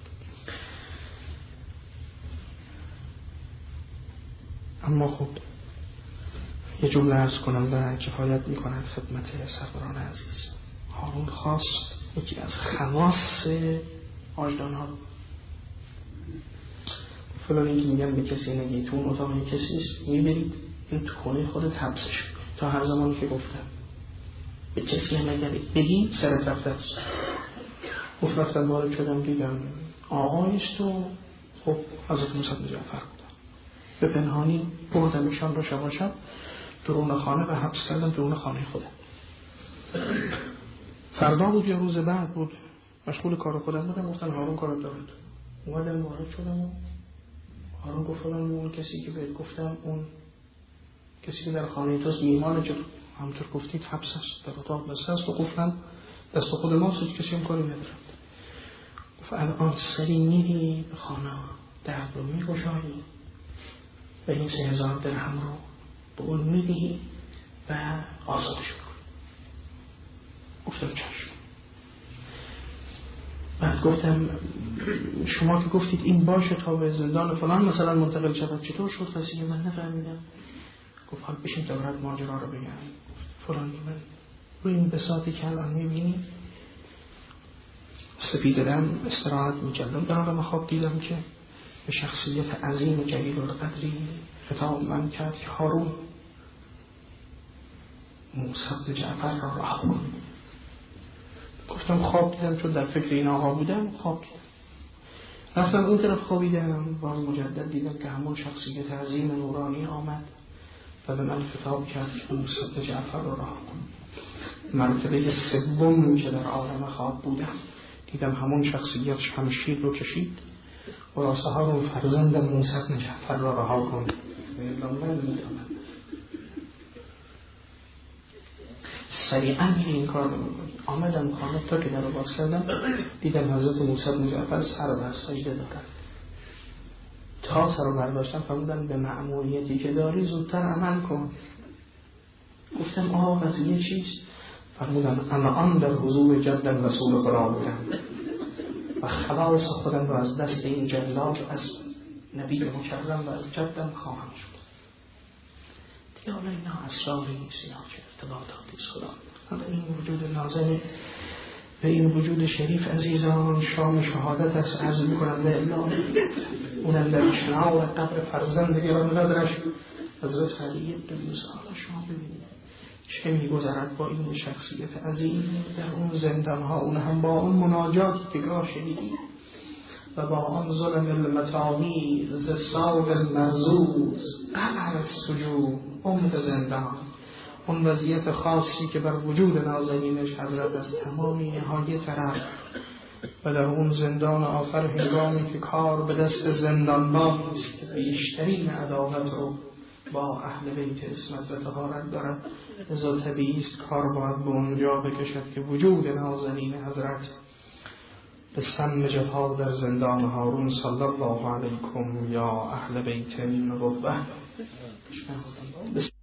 اما خب یه جمله عرض کنم و کفایت میکند خدمت سروران عزیز. هارون خواست یکی از خواص آجدان ها فلان اینکه میگم به کسی نگی، تو اون اتاق کسی است میبرید این تو خونه خودت حبسش تا هر زمانی که گفتم به کسی هم نگرید بگی سرت رفته است. گفت رفتن وارد شدم دیدم آقایست و خب حضرت موسی بن جعفر بودن. به پنهانی بردمشان رو شب و شب درون خانه و حبس کردم درون خانه خودم. فردا بود یا روز بعد بود مشغول کار خودم بودم، گفتن هارون کارت دارد. اومدم وارد شدم و هارون گفت اون کسی که بهت گفتم اون کسی که در خانه توست میهمان جلو همطور گفتید حبس است، در اتاق بسته است و قفلم دست خود ماست، هیچ کسی هم کاری ندارد. گفت الان سری میری به خانه درد رو میگشایی و این سه هزار درهم رو به اون میدهی و آزادش کنی. گفتم چشم. بعد گفتم شما که گفتید این باشه تا به زندان فلان مثلا منتقل شود چطور شد؟ کسی من نفهمیدم. گفت حال بشین تا برات ماجرا رو بگم. گفت فلانی من روی این بساطی که الان میبینی سپیدم استراحت میکردم در حال خواب دیدم که به شخصیت عظیم و جلیل القدری خطاب من کرد که هارون موسی بن جعفر را رها کن. گفتم خواب دیدم، چون در فکر این آقا بودم خواب دیدم. رفتم اون طرف خوابیدم، باز مجدد دیدم که همون شخصیت عظیم نورانی آمد و به من خطاب کرد که موسی بن جعفر را رها کن. مرتبه سوم که در عالم خواب بودم دیدم همون شخصیت شمشیر رو کشید و راسته هارون فرزند موسی بن جعفر را رها کن. من میدونم سریعا این کار رو میکنی. آمدم خانه تا که در رو باز کردم دیدم حضرت موسی بن جعفر سر و سجده دارد. تا سر رو برداشتم فرمودن به مأموریتی که داری زودتر عمل کن. گفتم آقا قضیه چیست؟ فرمودن اما آن در حضور جدم رسول خدا بودم و خلاص خودم رو از دست این جلاد از نبی مکرم و از جدم خواهم شد. دیگه حالا اینا اسراری نیست، اینا چه ارتباطاتی است خدا. حالا این وجود نازنه به این وجود شریف عزیزان شام شهادت است عرض میکنم به الله. اونم در شناور قبر فرزند گرامی‌قدرش حضرت علی بن موسی. شما ببینید چه میگذرد با این شخصیت عظیم در اون زندان ها، اون هم با اون مناجاتی که گاه شنیدی و با آن ظلم المتامی ز ساق المرزوز قبر السجون عمق زندان، اون وضعیت خاصی که بر وجود نازنینش حضرت از تمامی نهایه طرف و در اون زندان آخر هنگامی که کار به دست زندانبانی است که بیشترین عداوت رو با اهل بیت اسمت و طهارت دارد، لذا طبیعی است کار باید به اونجا بکشد که وجود نازنین حضرت به سم جفا در زندان هارون صلی الله علیکم یا اهل بیت النبوة.